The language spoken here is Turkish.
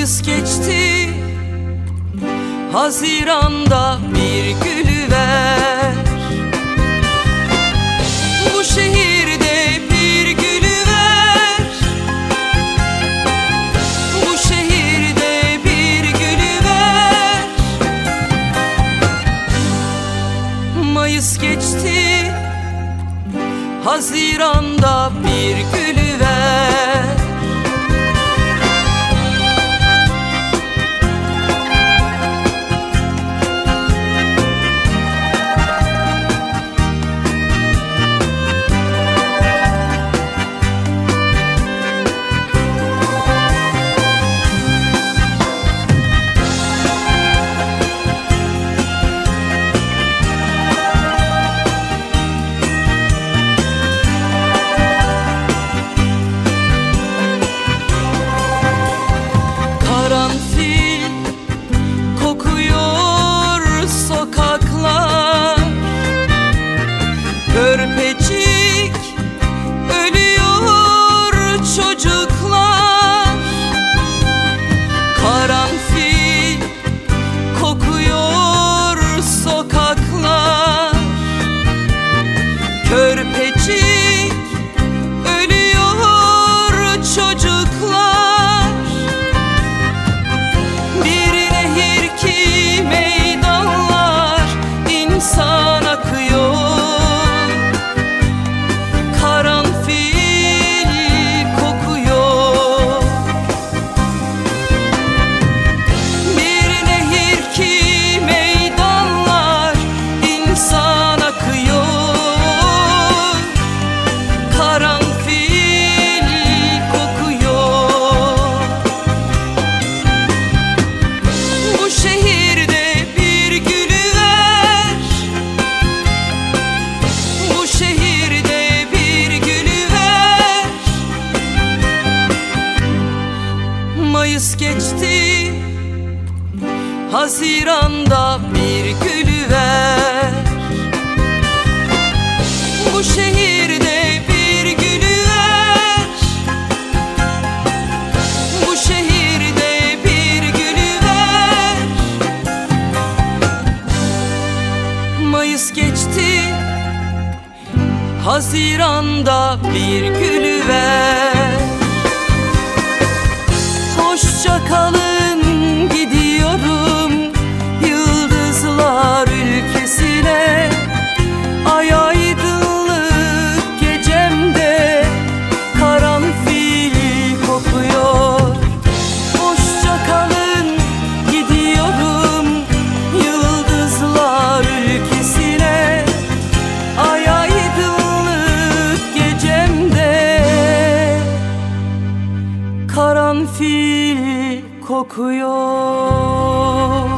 Mayıs geçti, Haziran'da bir gülüver. Bu şehirde bir gülüver, bu şehirde bir gülüver. Mayıs geçti, Haziran'da bir gülüver. Körpecik ölüyor çocuklar, karanfil kokuyor sokaklar. Körpecik ölüyor çocuklar. Bir nehir ki meydanlar, insan akıyor. Mayıs geçti, Haziran'da bir gülüver. Bu şehirde bir gülüver, bu şehirde bir gülüver. Mayıs geçti, Haziran'da bir gülüver. Hoşça kalın, gidiyorum yıldızlar ülkesine. Ay aydınlık gecemde karanfil kokuyor. Hoşça kalın, gidiyorum yıldızlar ülkesine. Ay aydınlık gecemde karanfil kokuyor.